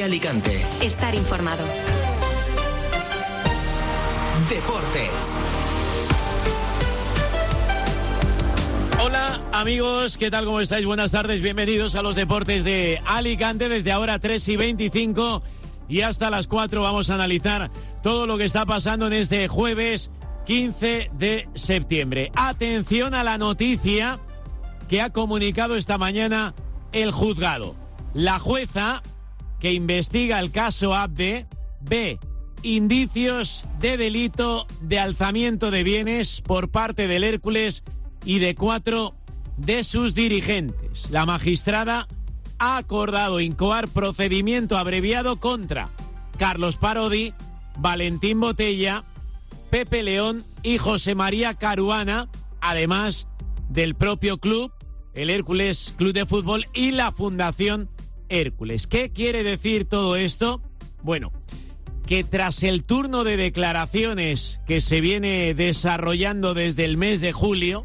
Alicante. Estar informado. Deportes. Hola amigos, ¿qué tal? ¿Cómo estáis? Buenas tardes, bienvenidos a los Deportes de Alicante. Desde ahora 3:25 y hasta las 4 vamos a analizar todo lo que está pasando en este jueves 15 de septiembre. Atención a la noticia que ha comunicado esta mañana el juzgado. La jueza que investiga el caso Abde ve indicios de delito de alzamiento de bienes por parte del Hércules y de 4 de sus dirigentes. La magistrada ha acordado incoar procedimiento abreviado contra Carlos Parodi, Valentín Botella, Pepe León y José María Caruana, además del propio club, el Hércules Club de Fútbol y la Fundación Hércules. ¿Qué quiere decir todo esto? Bueno, que tras el turno de declaraciones que se viene desarrollando desde el mes de julio,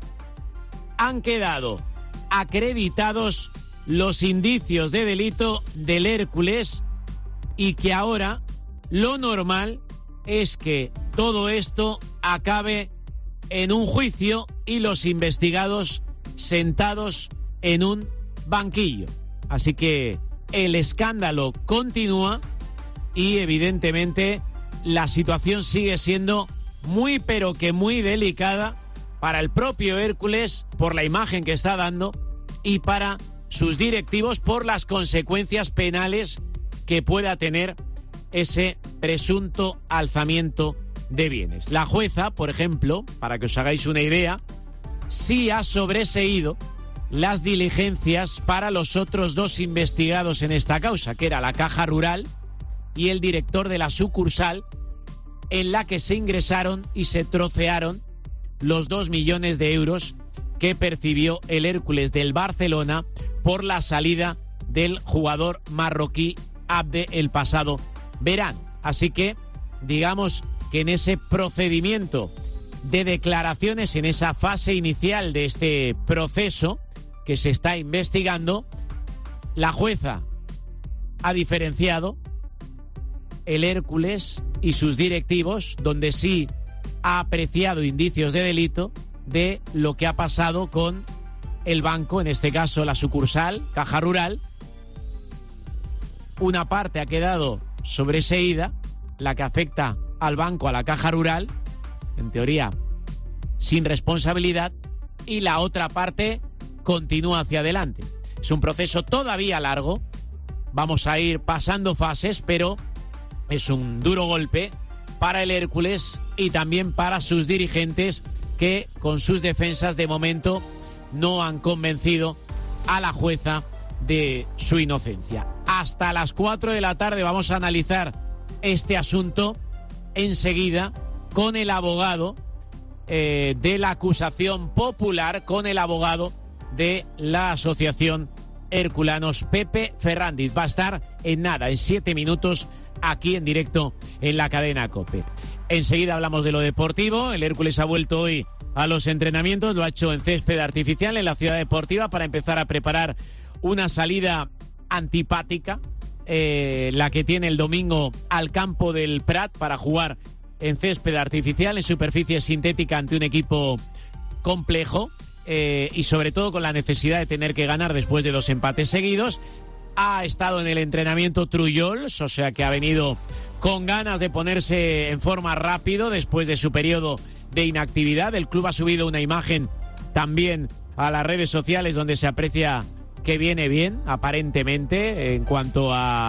han quedado acreditados los indicios de delito del Hércules y que ahora lo normal es que todo esto acabe en un juicio y los investigados sentados en un banquillo. Así que el escándalo continúa y evidentemente la situación sigue siendo muy pero que muy delicada para el propio Hércules por la imagen que está dando y para sus directivos por las consecuencias penales que pueda tener ese presunto alzamiento de bienes. La jueza, por ejemplo, para que os hagáis una idea, sí ha sobreseído las diligencias para los otros 2 investigados en esta causa, que era la Caja Rural y el director de la sucursal, en la que se ingresaron y se trocearon los 2 millones de euros que percibió el Hércules del Barcelona por la salida del jugador marroquí Abde el pasado verano. Así que, digamos que en ese procedimiento de declaraciones, en esa fase inicial de este proceso que se está investigando, la jueza ha diferenciado el Hércules y sus directivos, donde sí ha apreciado indicios de delito, de lo que ha pasado con el banco, en este caso la sucursal, Caja Rural. Una parte ha quedado sobreseída, la que afecta al banco, a la Caja Rural, en teoría sin responsabilidad, y la otra parte continúa hacia adelante. Es un proceso todavía largo, vamos a ir pasando fases, pero es un duro golpe para el Hércules y también para sus dirigentes, que con sus defensas de momento no han convencido a la jueza de su inocencia. Hasta las 4 de la tarde vamos a analizar este asunto enseguida con el abogado de la acusación popular, con el abogado de la asociación Herculanos, Pepe Ferrandiz. Va a estar en nada, en 7 minutos, aquí en directo en la cadena COPE. Enseguida hablamos de lo deportivo. El Hércules ha vuelto hoy a los entrenamientos, lo ha hecho en césped artificial en la ciudad deportiva para empezar a preparar una salida antipática, la que tiene el domingo al campo del Prat para jugar en césped artificial, en superficie sintética, ante un equipo complejo y sobre todo con la necesidad de tener que ganar después de 2 empates seguidos. Ha estado en el entrenamiento Trullols, o sea que ha venido con ganas de ponerse en forma rápido después de su periodo de inactividad. El club ha subido una imagen también a las redes sociales donde se aprecia que viene bien, aparentemente, en cuanto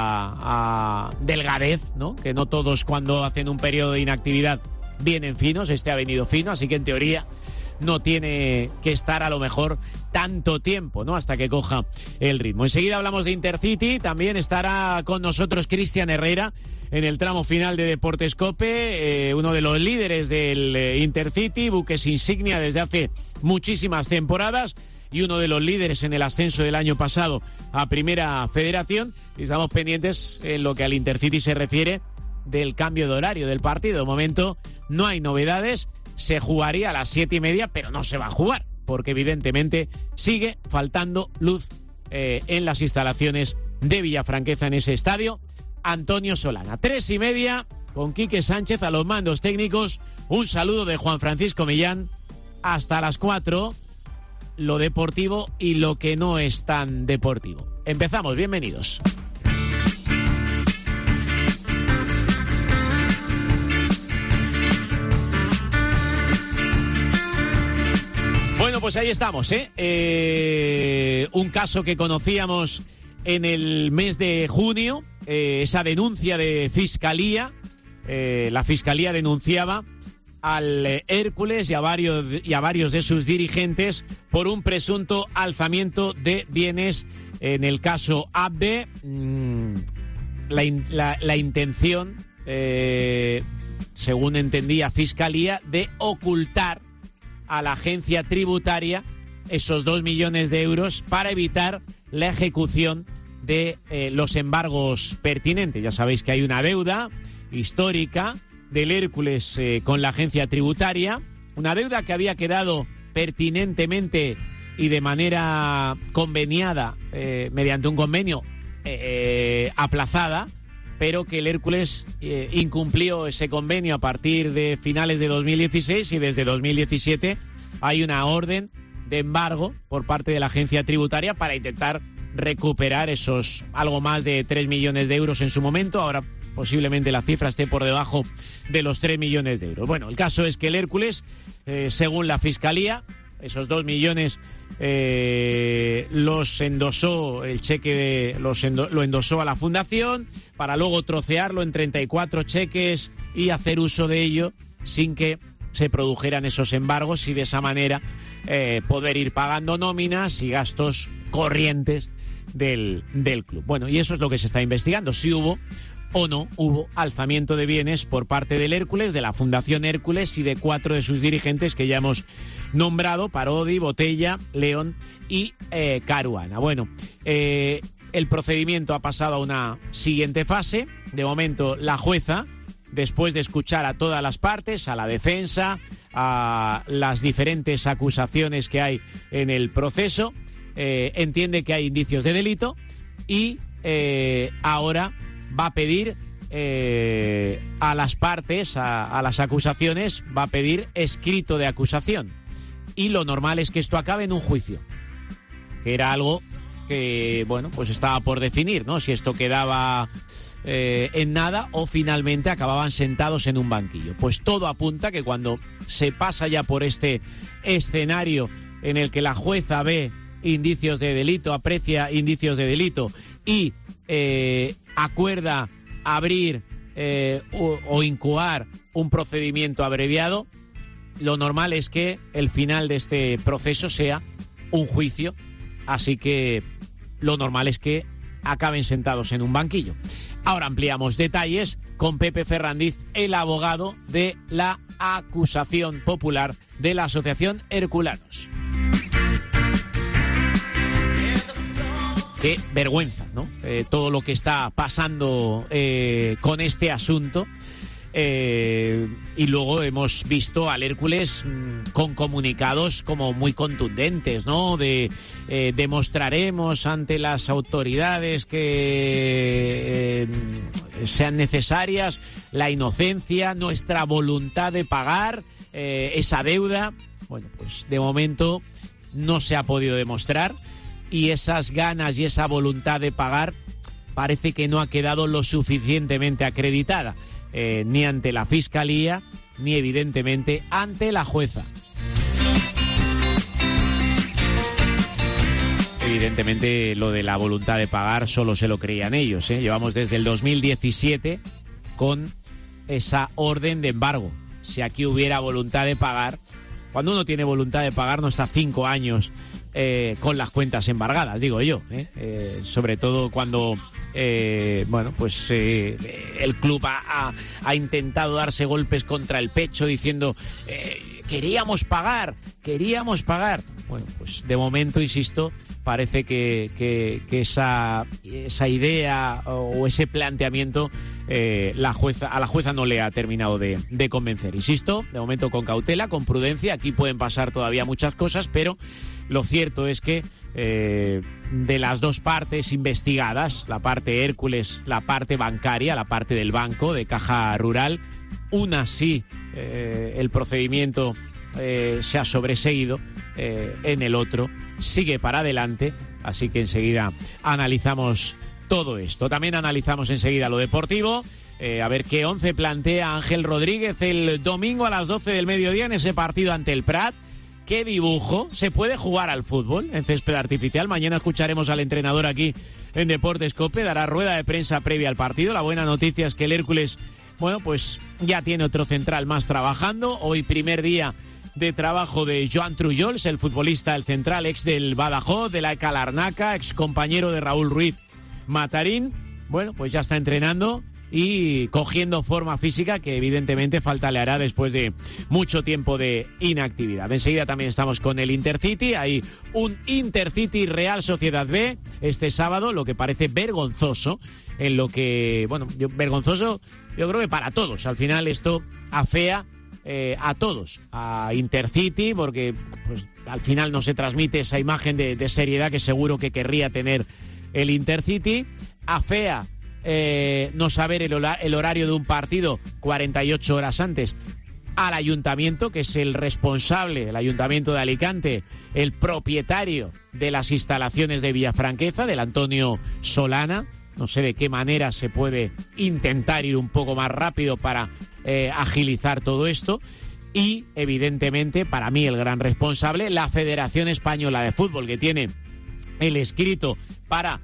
a delgadez, ¿no? Que no todos cuando hacen un periodo de inactividad vienen finos. Este ha venido fino, así que en teoría no tiene que estar a lo mejor tanto tiempo, ¿no?, hasta que coja el ritmo. Enseguida hablamos de Intercity, también estará con nosotros Cristian Herrera en el tramo final de Deportes COPE, uno de los líderes del Intercity, buques insignia desde hace muchísimas temporadas y uno de los líderes en el ascenso del año pasado a Primera Federación. Y estamos pendientes en lo que al Intercity se refiere del cambio de horario del partido. De momento no hay novedades. Se jugaría a las 7:30, pero no se va a jugar, porque evidentemente sigue faltando luz en las instalaciones de Villafranqueza, en ese estadio Antonio Solana. 3:30 con Quique Sánchez a los mandos técnicos. Un saludo de Juan Francisco Millán. Hasta las 4, lo deportivo y lo que no es tan deportivo. Empezamos, bienvenidos. Bueno, pues ahí estamos, un caso que conocíamos en el mes de junio, esa denuncia de Fiscalía. La Fiscalía denunciaba al Hércules y a varios de sus dirigentes por un presunto alzamiento de bienes. En el caso Abde, la intención, según entendía Fiscalía, de ocultar a la agencia tributaria esos 2 millones de euros para evitar la ejecución de los embargos pertinentes. Ya sabéis que hay una deuda histórica del Hércules con la agencia tributaria, una deuda que había quedado pertinentemente y de manera conveniada mediante un convenio aplazada, pero que el Hércules incumplió ese convenio a partir de finales de 2016 y desde 2017 hay una orden de embargo por parte de la agencia tributaria para intentar recuperar esos algo más de 3 millones de euros en su momento. Ahora posiblemente la cifra esté por debajo de los 3 millones de euros. Bueno, el caso es que el Hércules, según la Fiscalía, esos 2 millones los endosó, el cheque lo endosó a la fundación para luego trocearlo en 34 cheques y hacer uso de ello sin que se produjeran esos embargos y de esa manera poder ir pagando nóminas y gastos corrientes del club. Bueno, y eso es lo que se está investigando, si hubo o no hubo alzamiento de bienes por parte del Hércules, de la Fundación Hércules y de 4 de sus dirigentes que ya hemos nombrado: Parodi, Botella, León y Caruana. Bueno, el procedimiento ha pasado a una siguiente fase. De momento, la jueza, después de escuchar a todas las partes, a la defensa, a las diferentes acusaciones que hay en el proceso, entiende que hay indicios de delito y ahora va a pedir a las partes, a las acusaciones, va a pedir escrito de acusación. Y lo normal es que esto acabe en un juicio, que era algo que, bueno, pues estaba por definir, ¿no? Si esto quedaba en nada o finalmente acababan sentados en un banquillo. Pues todo apunta que cuando se pasa ya por este escenario en el que la jueza ve indicios de delito, aprecia indicios de delito y acuerda abrir o incoar un procedimiento abreviado, lo normal es que el final de este proceso sea un juicio, así que lo normal es que acaben sentados en un banquillo. Ahora ampliamos detalles con Pepe Ferrandiz, el abogado de la acusación popular de la Asociación Herculanos. Qué vergüenza, ¿no? Todo lo que está pasando con este asunto. Y luego hemos visto al Hércules con comunicados como muy contundentes, ¿no? Demostraremos ante las autoridades que sean necesarias la inocencia, nuestra voluntad de pagar esa deuda. Bueno, pues de momento no se ha podido demostrar y esas ganas y esa voluntad de pagar parece que no ha quedado lo suficientemente acreditada. Ni ante la Fiscalía, ni evidentemente ante la jueza. Evidentemente lo de la voluntad de pagar solo se lo creían ellos, ¿eh? Llevamos desde el 2017 con esa orden de embargo. Si aquí hubiera voluntad de pagar, cuando uno tiene voluntad de pagar no está 5 años con las cuentas embargadas, digo yo, sobre todo cuando el club ha intentado darse golpes contra el pecho diciendo queríamos pagar. Bueno, pues de momento, insisto, parece que esa idea o ese planteamiento a la jueza no le ha terminado de convencer. Insisto, de momento con cautela, con prudencia. Aquí pueden pasar todavía muchas cosas, pero lo cierto es que de las dos partes investigadas, la parte Hércules, la parte bancaria, la parte del banco de Caja Rural, una sí, el procedimiento se ha sobreseído, en el otro sigue para adelante, así que enseguida analizamos todo esto. También analizamos enseguida lo deportivo, a ver qué 11 plantea Ángel Rodríguez el domingo a las 12 del mediodía en ese partido ante el Prat. ¿Qué dibujo? ¿Se puede jugar al fútbol en césped artificial? Mañana escucharemos al entrenador aquí en Deportes COPE, dará rueda de prensa previa al partido. La buena noticia es que el Hércules, bueno, pues ya tiene otro central más trabajando. Hoy primer día de trabajo de Joan Trullols, el futbolista, el central, ex del Badajoz, de la ECA Larnaca, ex compañero de Raúl Ruiz Matarín. Bueno, pues ya está entrenando y cogiendo forma física que evidentemente falta le hará después de mucho tiempo de inactividad. Enseguida también estamos con el Intercity. Hay un Intercity Real Sociedad B este sábado, lo que parece vergonzoso, en lo que, bueno, vergonzoso yo creo que para todos. Al final esto afea a todos, a Intercity, porque pues al final no se transmite esa imagen de seriedad que seguro que querría tener el Intercity. Afea no saber el horario de un partido 48 horas antes al ayuntamiento, que es el responsable, el ayuntamiento de Alicante, el propietario de las instalaciones de Villafranqueza, del Antonio Solana. No sé de qué manera se puede intentar ir un poco más rápido para agilizar todo esto. Y evidentemente, para mí el gran responsable, la Federación Española de Fútbol, que tiene el escrito para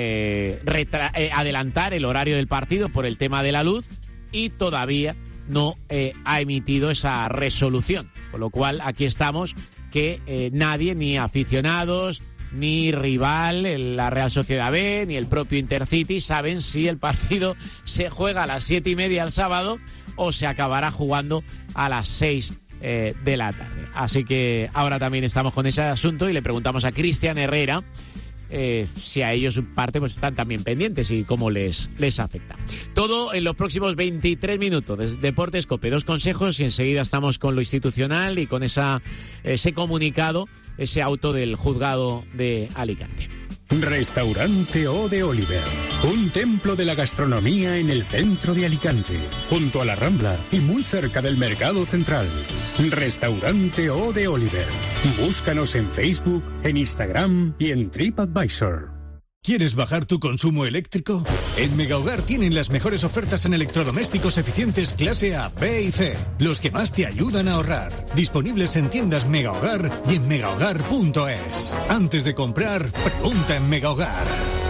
adelantar el horario del partido por el tema de la luz, y todavía no ha emitido esa resolución, con lo cual aquí estamos que nadie, ni aficionados, ni rival, la Real Sociedad B, ni el propio Intercity saben si el partido se juega a las 7:30 el sábado o se acabará jugando a las 6 de la tarde. Así que ahora también estamos con ese asunto y le preguntamos a Cristian Herrera si a ellos parte pues están también pendientes y cómo les afecta. Todo en los próximos 23 minutos de Deportes COPE. 2 consejos y enseguida estamos con lo institucional y con ese comunicado, ese auto del juzgado de Alicante. Restaurante O de Oliver, un templo de la gastronomía en el centro de Alicante, junto a la Rambla y muy cerca del Mercado Central. Restaurante O de Oliver. Búscanos en Facebook, en Instagram y en TripAdvisor. ¿Quieres bajar tu consumo eléctrico? En Megahogar tienen las mejores ofertas en electrodomésticos eficientes clase A, B y C, los que más te ayudan a ahorrar. Disponibles en tiendas Megahogar y en megahogar.es. Antes de comprar, pregunta en Megahogar.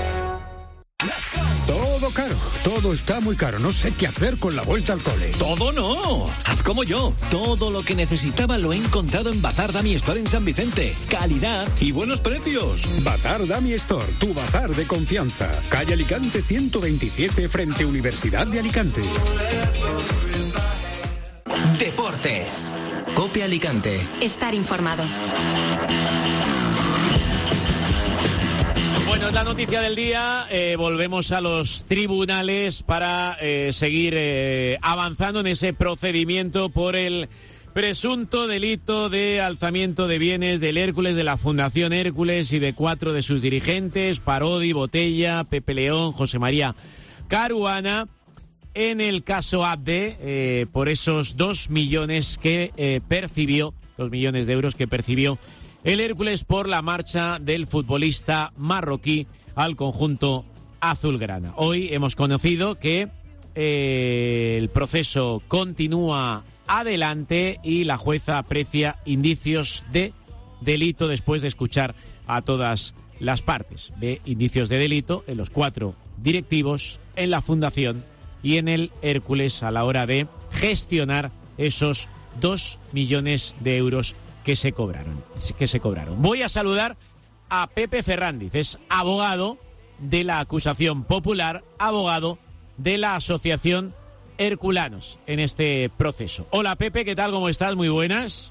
Todo caro, todo está muy caro. No sé qué hacer con la vuelta al cole. ¡Todo no! Haz como yo. Todo lo que necesitaba lo he encontrado en Bazar Dummy Store en San Vicente. Calidad y buenos precios. Bazar Dummy Store, tu bazar de confianza. Calle Alicante 127, frente Universidad de Alicante. Deportes. COPE Alicante. Estar informado. Bueno, es la noticia del día. Volvemos a los tribunales para seguir avanzando en ese procedimiento por el presunto delito de alzamiento de bienes del Hércules, de la Fundación Hércules y de 4 de sus dirigentes, Parodi, Botella, Pepe León, José María Caruana, en el caso Abde, por esos 2 millones que percibió, 2 millones de euros que percibió el Hércules por la marcha del futbolista marroquí al conjunto azulgrana. Hoy hemos conocido que el proceso continúa adelante y la jueza aprecia indicios de delito después de escuchar a todas las partes. Ve indicios de delito en los 4 directivos, en la fundación y en el Hércules a la hora de gestionar esos 2 millones de euros que se cobraron. Voy a saludar a Pepe Ferrandiz, es abogado de la acusación popular, abogado de la asociación Herculanos en este proceso. Hola Pepe, ¿qué tal? ¿Cómo estás? Muy buenas.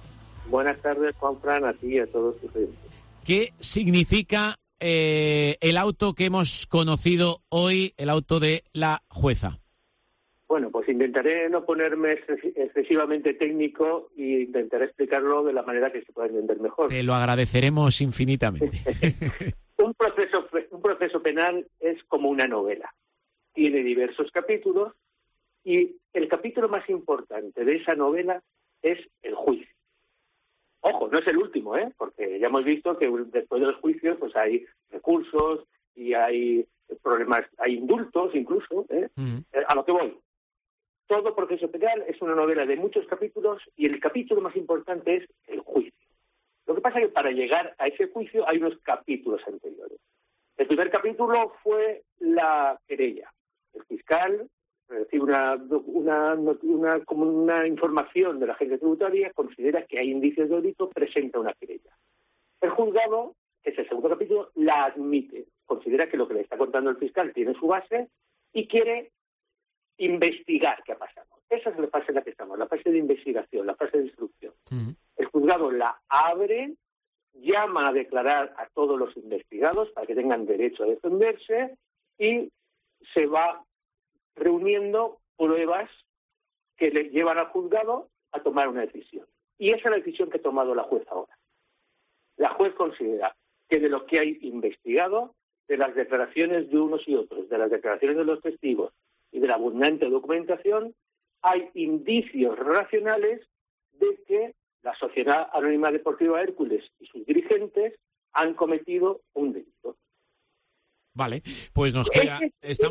Buenas tardes, Juanfran, a ti y a todos tus oyentes. ¿Qué significa el auto que hemos conocido hoy, el auto de la jueza? Bueno, pues intentaré no ponerme excesivamente técnico e intentaré explicarlo de la manera que se pueda entender mejor. Te lo agradeceremos infinitamente. Un proceso penal es como una novela. Tiene diversos capítulos y el capítulo más importante de esa novela es el juicio. Ojo, no es el último, porque ya hemos visto que después del juicio pues hay recursos y hay problemas, hay indultos incluso. A lo que voy. Todo proceso penal es una novela de muchos capítulos y el capítulo más importante es el juicio. Lo que pasa es que para llegar a ese juicio hay unos capítulos anteriores. El primer capítulo fue la querella. El fiscal recibe una información de la agencia tributaria, considera que hay indicios de delito, presenta una querella. El juzgado, que es el segundo capítulo, la admite. Considera que lo que le está contando el fiscal tiene su base y quiere investigar qué ha pasado. Esa es la fase en la que estamos, la fase de investigación, la fase de instrucción. El juzgado la abre, llama a declarar a todos los investigados para que tengan derecho a defenderse y se va reuniendo pruebas que le llevan al juzgado a tomar una decisión. Y esa es la decisión que ha tomado la juez ahora. La juez considera que de lo que hay investigado, de las declaraciones de unos y otros, de las declaraciones de los testigos y de la abundante documentación, hay indicios racionales de que la Sociedad Anónima Deportiva Hércules y sus dirigentes han cometido un delito. Vale, pues nos queda...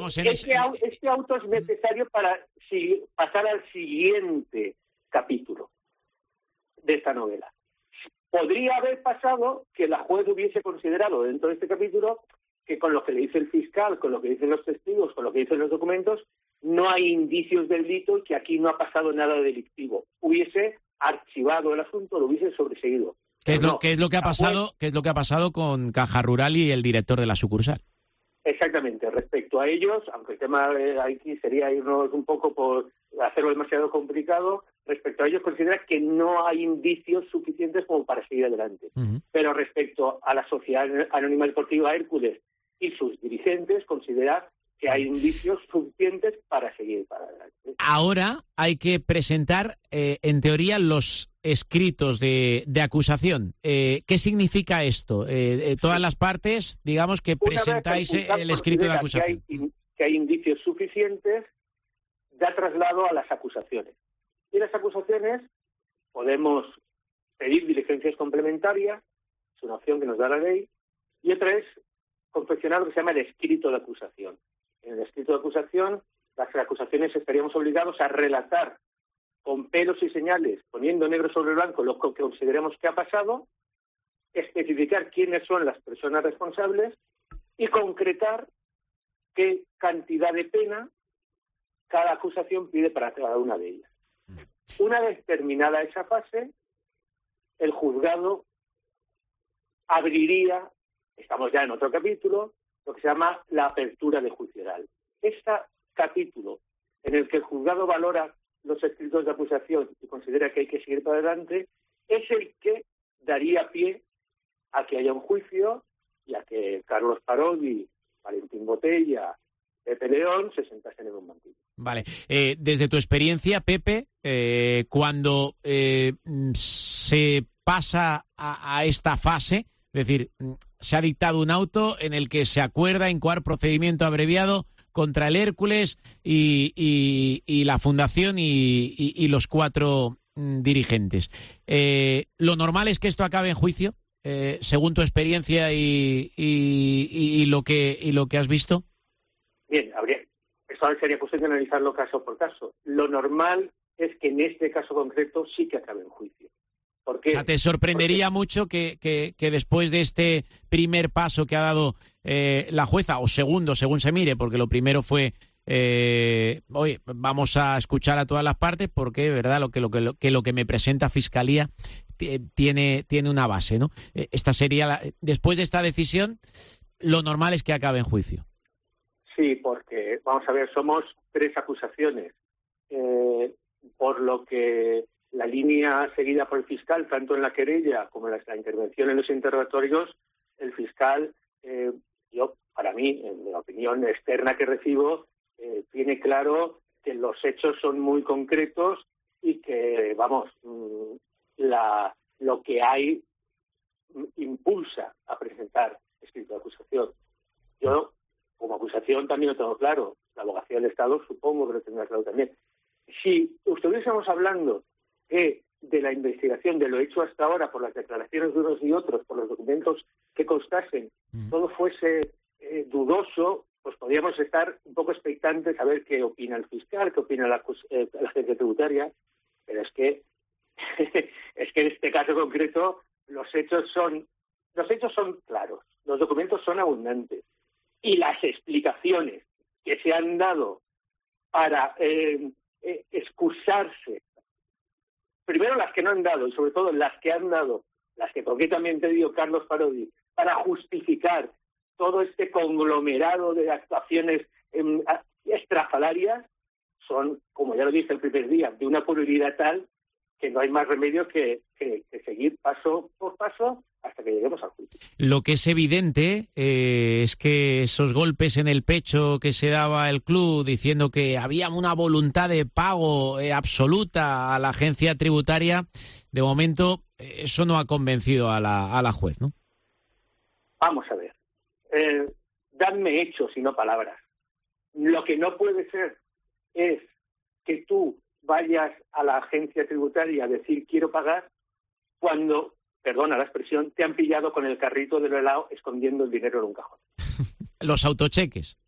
Este auto es necesario para pasar al siguiente capítulo de esta novela. Podría haber pasado que la juez hubiese considerado dentro de este capítulo que con lo que le dice el fiscal, con lo que dicen los testigos, con lo que dicen los documentos, no hay indicios de delito y que aquí no ha pasado nada delictivo. Hubiese archivado el asunto, lo hubiese sobreseído. ¿Qué es lo que ha pasado con Caja Rural y el director de la sucursal? Exactamente. Respecto a ellos, aunque el tema aquí sería irnos un poco por hacerlo demasiado complicado, respecto a ellos considera que no hay indicios suficientes como para seguir adelante. Pero respecto a la Sociedad Anónima Deportiva Hércules y sus dirigentes, considera que hay indicios suficientes para seguir para adelante. Ahora hay que presentar, en teoría, los escritos de acusación. ¿Qué significa esto? Todas las partes, digamos, que presentáis el escrito de acusación. Que hay indicios suficientes, da traslado a las acusaciones. Y las acusaciones podemos pedir diligencias complementarias, es una opción que nos da la ley, y otra es confeccionar lo que se llama el escrito de acusación. En el escrito de acusación, las acusaciones estaríamos obligados a relatar con pelos y señales, poniendo negro sobre blanco lo que consideremos que ha pasado, especificar quiénes son las personas responsables y concretar qué cantidad de pena cada acusación pide para cada una de ellas. Una vez terminada esa fase, el juzgado abriría, estamos ya en otro capítulo, lo que se llama la apertura de juicio oral. Este capítulo en el que el juzgado valora los escritos de acusación y considera que hay que seguir para adelante, es el que daría pie a que haya un juicio y a que Carlos Parodi, Valentín Botella, Pepe León se sentasen en un banquillo. Vale. Desde tu experiencia, Pepe, cuando se pasa a esta fase, es decir, se ha dictado un auto en el que se acuerda incoar procedimiento abreviado contra el Hércules y la Fundación y los 4 dirigentes. ¿Lo normal es que esto acabe en juicio, según tu experiencia y lo que has visto? Bien, esto sería cuestión de analizarlo caso por caso. Lo normal es que en este caso concreto sí que acabe en juicio. ¿Por qué? O sea, ¿te sorprendería mucho que después de este primer paso que ha dado la jueza, o segundo, según se mire, porque lo primero fue, oye, vamos a escuchar a todas las partes porque, verdad, lo que me presenta Fiscalía tiene una base, ¿no? Esta sería después de esta decisión, lo normal es que acabe en juicio. Sí, porque, vamos a ver, somos 3 acusaciones, por lo que la línea seguida por el fiscal, tanto en la querella como en la intervención en los interrogatorios, el fiscal, para mí, en la opinión externa que recibo, tiene claro que los hechos son muy concretos y que, lo que hay impulsa a presentar escrito de acusación. Yo, como acusación, también lo tengo claro. La abogacía del Estado supongo que lo tendrá claro también. Si estuviésemos hablando de la investigación, de lo hecho hasta ahora, por las declaraciones de unos y otros, por los documentos que constasen, todo fuese dudoso, pues podríamos estar un poco expectantes a ver qué opina el fiscal, qué opina la agencia tributaria, pero es que en este caso concreto los hechos son claros, los documentos son abundantes y las explicaciones que se han dado para excusarse, primero las que no han dado y sobre todo las que han dado, las que concretamente dio Carlos Parodi, para justificar todo este conglomerado de actuaciones estrafalarias, son, como ya lo dije el primer día, de una puerilidad tal que no hay más remedio que seguir paso por paso hasta que lleguemos al juicio. Lo que es evidente es que esos golpes en el pecho que se daba el club diciendo que había una voluntad de pago absoluta a la agencia tributaria, de momento eso no ha convencido a la juez, ¿no? Vamos a ver. Dadme hechos y no palabras. Lo que no puede ser es que tú vayas a la agencia tributaria a decir quiero pagar cuando, perdona la expresión, te han pillado con el carrito del helado escondiendo el dinero en un cajón. Los autocheques.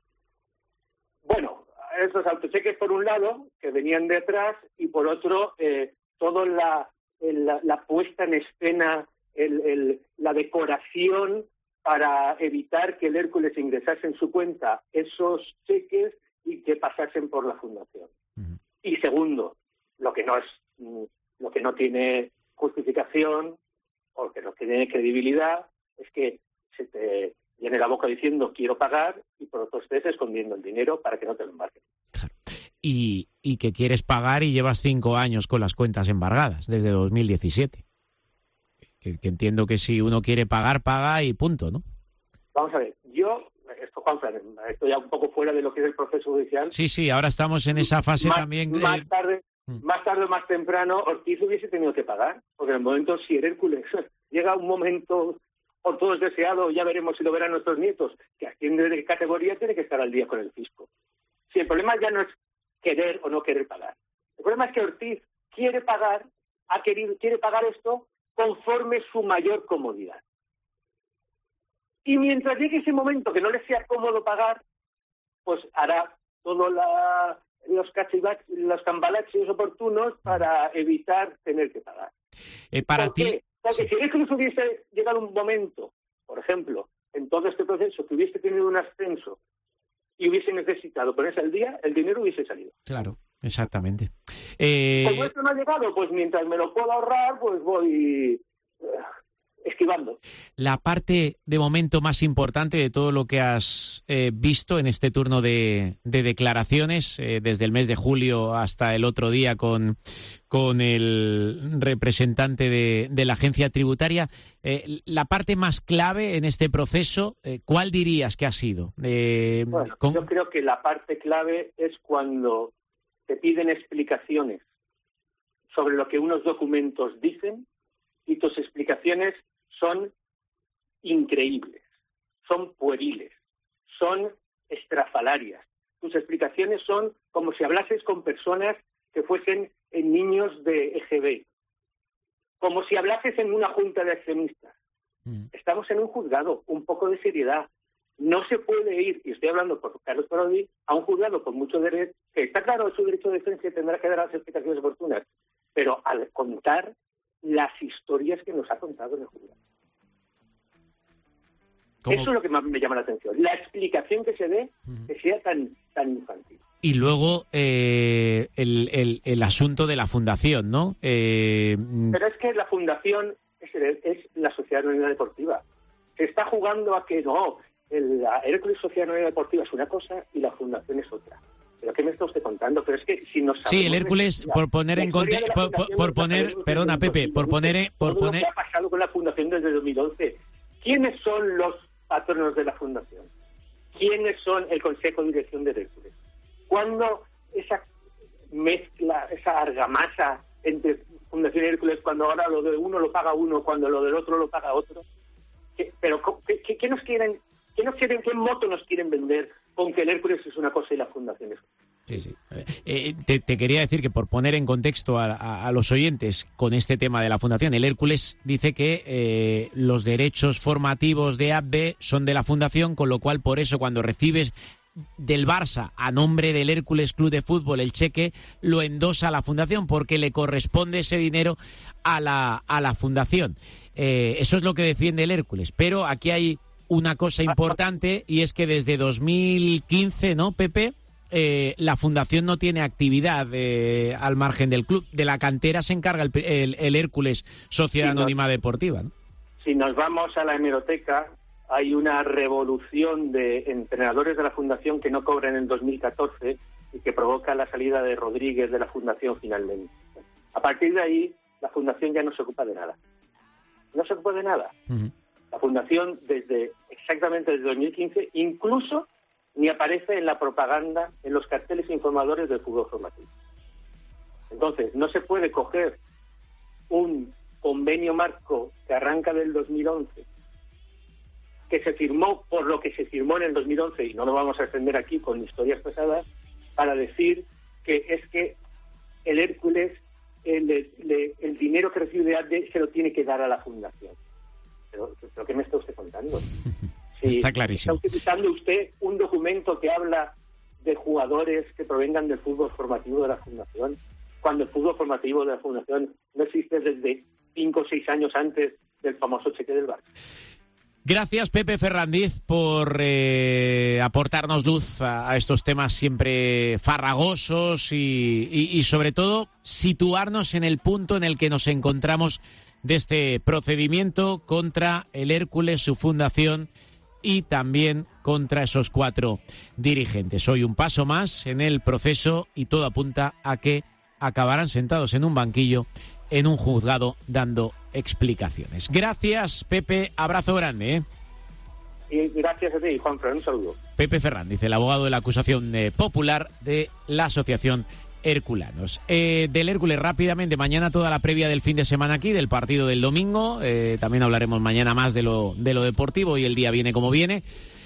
Bueno, esos autocheques por un lado, que venían detrás, y por otro, toda la puesta en escena, la decoración para evitar que el Hércules ingresase en su cuenta esos cheques y que pasasen por la fundación. Uh-huh. Y segundo, lo que no tiene justificación o que no tiene credibilidad es que se te llene la boca diciendo quiero pagar y por otro estés escondiendo el dinero para que no te lo embarquen. Claro. Y que quieres pagar y llevas 5 años con las cuentas embargadas desde 2017. Que entiendo que si uno quiere pagar, paga y punto, ¿no? Vamos a ver, esto ya un poco fuera de lo que es el proceso judicial. Sí, ahora estamos en esa fase también. Más tarde o más temprano, Ortiz hubiese tenido que pagar, porque en el momento, si el Hércules llega un momento, por todos deseado, ya veremos si lo verán nuestros nietos, que asciende de categoría, tiene que estar al día con el fisco. Si el problema ya no es querer o no querer pagar, el problema es que Ortiz quiere pagar esto conforme su mayor comodidad. Y mientras llegue ese momento que no le sea cómodo pagar, pues hará todos los cambalaches oportunos para evitar tener que pagar. Para ti... Porque si Hércules hubiese llegado un momento, por ejemplo, en todo este proceso, que hubiese tenido un ascenso y hubiese necesitado ponerse al día, el dinero hubiese salido. Claro, exactamente. Como esto no ha llegado, pues mientras me lo puedo ahorrar, pues voy esquivando. La parte de momento más importante de todo lo que has visto en este turno de declaraciones, desde el mes de julio hasta el otro día con el representante de la agencia tributaria, la parte más clave en este proceso, ¿cuál dirías que ha sido? Yo creo que la parte clave es cuando te piden explicaciones sobre lo que unos documentos dicen y tus explicaciones son increíbles, son pueriles, son estrafalarias. Tus explicaciones son como si hablases con personas que fuesen niños de EGB, como si hablases en una junta de accionistas. Estamos en un juzgado, un poco de seriedad. No se puede ir, y estoy hablando por Carlos Parodi, a un juzgado con mucho derecho, que está claro su derecho de defensa y tendrá que dar las explicaciones oportunas, pero al contar las historias que nos ha contado en el juzgado. Eso es lo que más me llama la atención. La explicación que se dé, que sea tan infantil. Y luego el asunto de la fundación, ¿no? Pero es que la fundación es la Sociedad Anónima Deportiva. Se está jugando a que no, la Hércules Sociedad Anónima Deportiva es una cosa y la fundación es otra. ¿Pero qué me está usted contando? Pero es que si nos sí, el Hércules, por poner en contexto, perdona, Pepe, por poner lo que ha pasado con la Fundación desde 2011. ¿Quiénes son los patronos de la Fundación? ¿Quiénes son el Consejo de Dirección de Hércules? ¿Cuándo esa mezcla, esa argamasa entre Fundación y Hércules, cuando ahora lo de uno lo paga uno, cuando lo del otro lo paga otro? ¿Pero qué nos quieren? ¿Qué moto nos quieren vender con que el Hércules es una cosa y la Fundación es otra? Sí. Te quería decir que por poner en contexto a los oyentes con este tema de la Fundación, el Hércules dice que los derechos formativos de ABB son de la Fundación, con lo cual por eso cuando recibes del Barça a nombre del Hércules Club de Fútbol el cheque, lo endosa a la Fundación porque le corresponde ese dinero a la Fundación. Eso es lo que defiende el Hércules, pero aquí hay una cosa importante y es que desde 2015, ¿no, Pepe? La Fundación no tiene actividad al margen del club. De la cantera se encarga el Hércules Sociedad Anónima Deportiva, ¿no? Si nos vamos a la hemeroteca, hay una revolución de entrenadores de la Fundación que no cobran en 2014 y que provoca la salida de Rodríguez de la Fundación finalmente. A partir de ahí, la Fundación ya no se ocupa de nada. No se ocupa de nada. Uh-huh. La Fundación, exactamente desde 2015, incluso ni aparece en la propaganda, en los carteles informadores del fútbol formativo. Entonces, no se puede coger un convenio marco que arranca del 2011, que se firmó por lo que se firmó en el 2011, y no nos vamos a extender aquí con historias pesadas, para decir que es que el Hércules, el dinero que recibe de ADE se lo tiene que dar a la Fundación. ¿Pero qué me está usted contando? Sí, está clarísimo. Está utilizando usted un documento que habla de jugadores que provengan del fútbol formativo de la Fundación, cuando el fútbol formativo de la Fundación no existe desde 5 o 6 años antes del famoso cheque del Barça. Gracias, Pepe Ferrandiz, por aportarnos luz a estos temas siempre farragosos y sobre todo situarnos en el punto en el que nos encontramos de este procedimiento contra el Hércules, su fundación y también contra esos 4 dirigentes. Hoy un paso más en el proceso y todo apunta a que acabarán sentados en un banquillo en un juzgado dando explicaciones. Gracias, Pepe, abrazo grande. Y gracias a ti, Juanfran, un saludo. Pepe Ferrandiz, el abogado de la acusación popular de la Asociación Herculanos. Del Hércules rápidamente, mañana toda la previa del fin de semana aquí, del partido del domingo, también hablaremos mañana más de lo deportivo y el día viene como viene.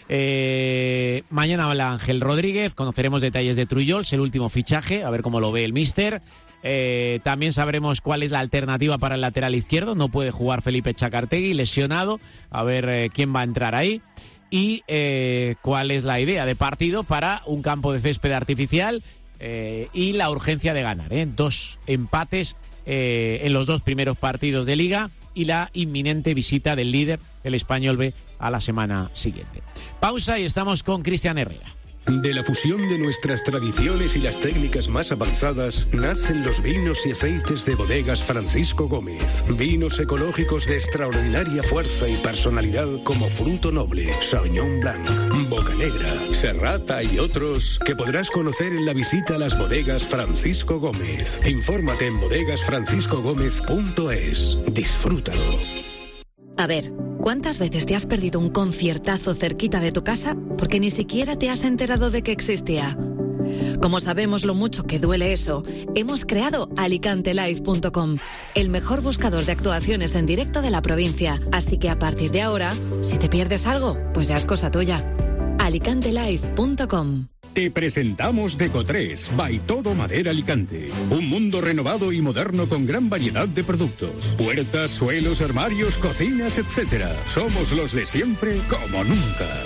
Mañana habla Ángel Rodríguez, conoceremos detalles de Trullols, el último fichaje, a ver cómo lo ve el míster. También sabremos cuál es la alternativa para el lateral izquierdo, no puede jugar Felipe Chacartegui, lesionado, a ver quién va a entrar ahí. Y cuál es la idea de partido para un campo de césped artificial y la urgencia de ganar, 2 empates en los 2 primeros partidos de Liga y la inminente visita del líder, el Español B, a la semana siguiente. Pausa y estamos con Cristian Herrera. De la fusión de nuestras tradiciones y las técnicas más avanzadas nacen los vinos y aceites de Bodegas Francisco Gómez. Vinos ecológicos de extraordinaria fuerza y personalidad como Fruto Noble, Sauvignon Blanc, Bocanegra, Serrata y otros que podrás conocer en la visita a las Bodegas Francisco Gómez. Infórmate en bodegasfranciscogomez.es. Disfrútalo. A ver, ¿cuántas veces te has perdido un conciertazo cerquita de tu casa porque ni siquiera te has enterado de que existía? Como sabemos lo mucho que duele eso, hemos creado alicantelive.com, el mejor buscador de actuaciones en directo de la provincia. Así que a partir de ahora, si te pierdes algo, pues ya es cosa tuya. alicantelive.com. Te presentamos Deco3 by Todo Madera Alicante. Un mundo renovado y moderno con gran variedad de productos. Puertas, suelos, armarios, cocinas, etc. Somos los de siempre como nunca.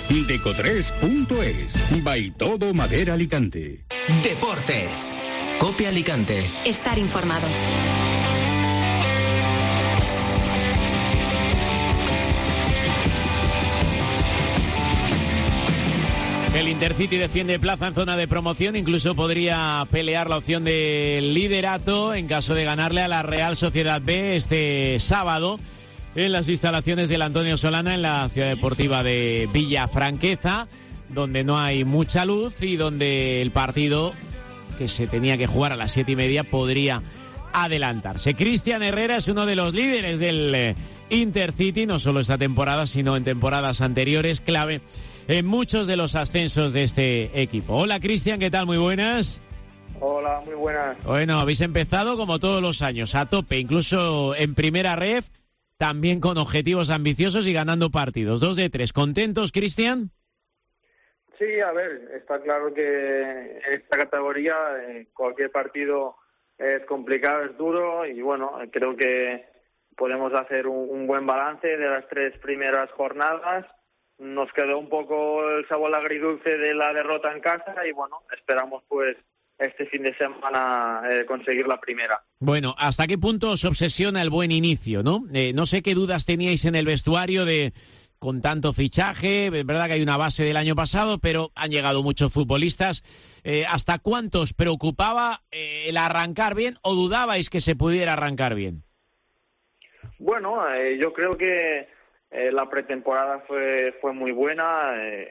Deco3.es by Todo Madera Alicante. Deportes. Copia Alicante. Estar informado. El Intercity defiende plaza en zona de promoción, incluso podría pelear la opción del liderato en caso de ganarle a la Real Sociedad B este sábado en las instalaciones del Antonio Solana en la Ciudad Deportiva de Villafranqueza. donde no hay mucha luz y donde el partido que se tenía que jugar a las 7:30 podría adelantarse. Cristian Herrera es uno de los líderes del Intercity, no solo esta temporada, sino en temporadas anteriores, clave en muchos de los ascensos de este equipo. Hola Cristian, ¿qué tal? Muy buenas. Hola, muy buenas. Bueno, habéis empezado como todos los años, a tope, incluso en primera ref, también con objetivos ambiciosos y ganando partidos. 2 de 3. ¿Contentos, Cristian? Sí, a ver, está claro que en esta categoría cualquier partido es complicado, es duro y bueno, creo que podemos hacer un buen balance de las 3 primeras jornadas. Nos quedó un poco el sabor agridulce de la derrota en casa y bueno, esperamos pues este fin de semana conseguir la primera. Bueno, ¿hasta qué punto os obsesiona el buen inicio, no? No sé qué dudas teníais en el vestuario con tanto fichaje. Es verdad que hay una base del año pasado, pero han llegado muchos futbolistas. ¿Hasta cuánto os preocupaba el arrancar bien o dudabais que se pudiera arrancar bien? Bueno, yo creo que la pretemporada fue muy buena.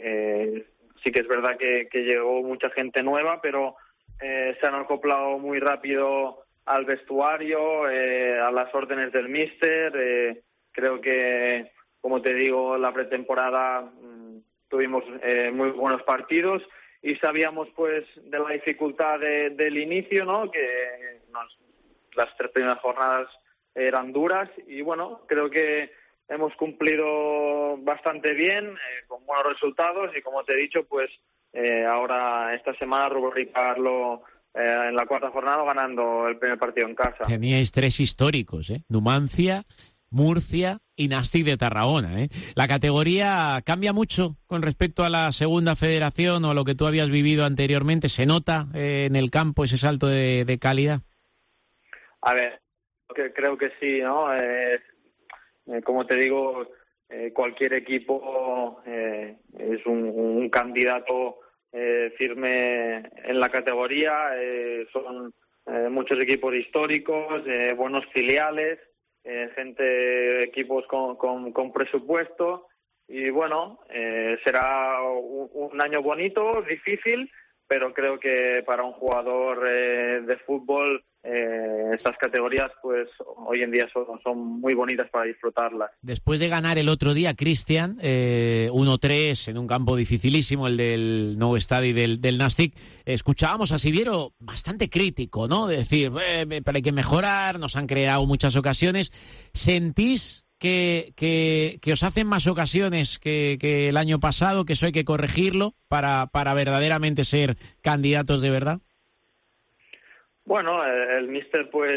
Sí que es verdad que llegó mucha gente nueva, pero se han acoplado muy rápido al vestuario, a las órdenes del míster. Creo que, como te digo, la pretemporada tuvimos muy buenos partidos y sabíamos pues de la dificultad del inicio, ¿no? Que las 3 primeras jornadas eran duras y bueno, creo que hemos cumplido bastante bien, con buenos resultados y como te he dicho, pues ahora esta semana rubricarlo en la 4ª jornada ganando el primer partido en casa. Teníais 3 históricos, Numancia, Murcia y Nàstic de Tarragona, La categoría cambia mucho con respecto a la segunda federación o a lo que tú habías vivido anteriormente. ¿Se nota en el campo ese salto de calidad? A ver, creo que sí, ¿no? Como te digo, cualquier equipo es un candidato firme en la categoría. Son muchos equipos históricos, buenos filiales, equipos con presupuesto y bueno, será un año bonito, difícil, pero creo que para un jugador de fútbol estas categorías pues hoy en día son muy bonitas para disfrutarlas. Después de ganar el otro día, Cristian, 1-3 en un campo dificilísimo, el del Nou Estadi del Nàstic, escuchábamos a Siviero bastante crítico, ¿no? De decir, pero hay que mejorar, nos han creado muchas ocasiones. ¿Sentís que os hacen más ocasiones que el año pasado, que eso hay que corregirlo para verdaderamente ser candidatos de verdad? Bueno, el míster pues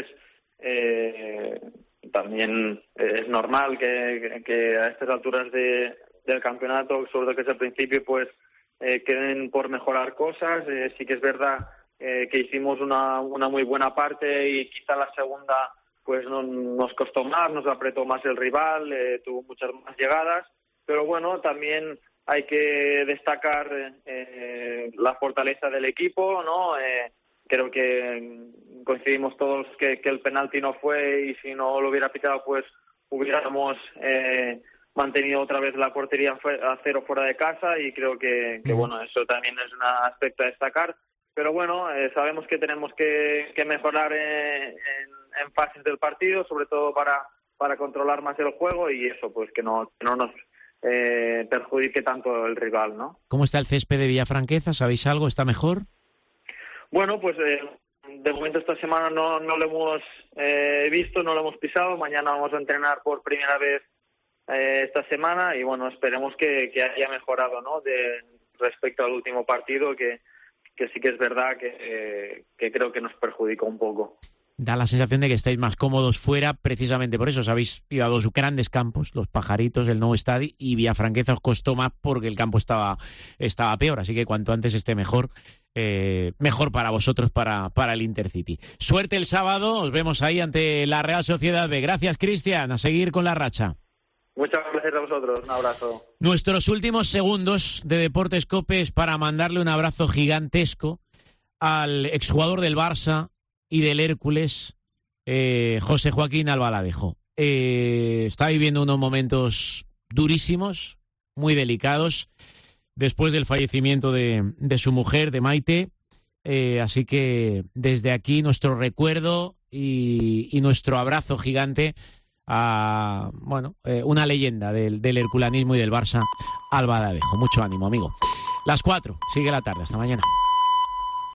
también es normal que a estas alturas del campeonato, sobre todo que es el principio, pues queden por mejorar cosas. Sí que es verdad que hicimos una muy buena parte y quizá la segunda pues nos costó más, nos apretó más el rival, tuvo muchas más llegadas, pero bueno, también hay que destacar la fortaleza del equipo, ¿no? Creo que coincidimos todos que el penalti no fue y si no lo hubiera pitado pues hubiéramos mantenido otra vez la portería a 0 fuera de casa y creo que bueno, eso también es un aspecto a destacar. Pero bueno, sabemos que tenemos que mejorar en fases del partido, sobre todo para controlar más el juego y eso, pues que no nos perjudique tanto el rival, ¿no? ¿Cómo está el césped de Villafranqueza? ¿Sabéis algo? ¿Está mejor? Bueno, pues de momento esta semana no lo hemos visto, no lo hemos pisado. Mañana vamos a entrenar por primera vez esta semana y bueno, esperemos que haya mejorado, ¿no? Respecto al último partido, que sí que es verdad que creo que nos perjudicó un poco. Da la sensación de que estáis más cómodos fuera, precisamente por eso. Os habéis ido a 2 grandes campos, los Pajaritos, el Nou Estadi, y Villafranqueza os costó más porque el campo estaba peor. Así que cuanto antes esté mejor para vosotros, para el Intercity. Suerte el sábado, os vemos ahí ante la Real Sociedad B. Gracias, Cristian, a seguir con la racha. Muchas gracias a vosotros, un abrazo. Nuestros últimos segundos de Deportes COPE es para mandarle un abrazo gigantesco al exjugador del Barça y del Hércules, José Joaquín Albaladejo. Está viviendo unos momentos durísimos, muy delicados. después del fallecimiento de su mujer, de Maite. Así que desde aquí nuestro recuerdo y nuestro abrazo gigante a una leyenda del herculanismo y del Barça, Alba Alavejo. Mucho ánimo, amigo. Las 4, sigue la tarde. Hasta mañana.